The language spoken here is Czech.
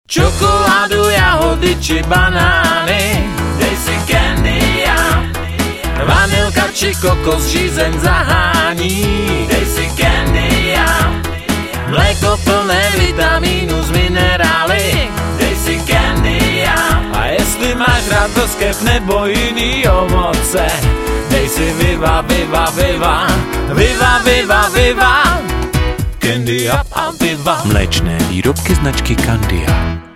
Čokoládu, jahody či banány, dej si Candy Up. Vanilka či kokos žízeň zahání, dej si Candy Up. Mléko plné vitamínů z minerály, dej si Candy Up. A jestli máš rád brzkev nebo jiný ovoce, dej si Viva, Viva, Viva, Viva, Viva, Viva, Candy Up a Viva. Mléčné výrobky značky Candy Up.